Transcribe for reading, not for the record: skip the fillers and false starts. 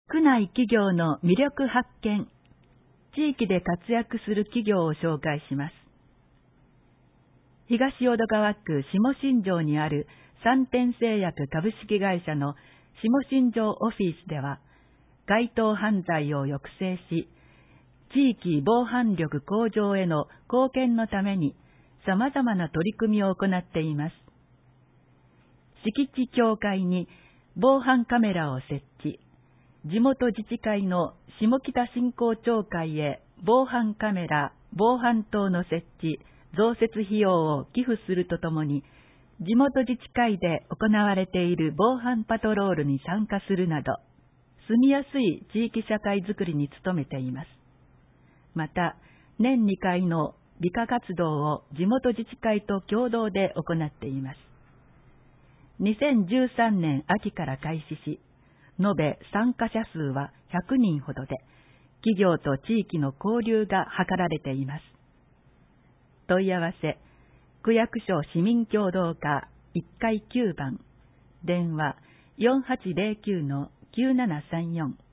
区内企業の魅力発見、地域で活躍する企業を紹介します。東淀川区下新城にある三天製薬株式会社の下新城オフィスでは、街頭犯罪を抑制し、地域防犯力向上への貢献のために様々な取り組みを行っています。敷地境界に防犯カメラを設置、地元自治会の下北振興町会へ防犯カメラ、防犯灯の設置、増設費用を寄付するとともに、地元自治会で行われている防犯パトロールに参加するなど、住みやすい地域社会づくりに努めています。また、年2回の理科活動を地元自治会と共同で行っています。2013年秋から開始し、延べ参加者数は100人ほどで、企業と地域の交流が図られています。問い合わせ、区役所市民協働課1階9番、電話 4809-9734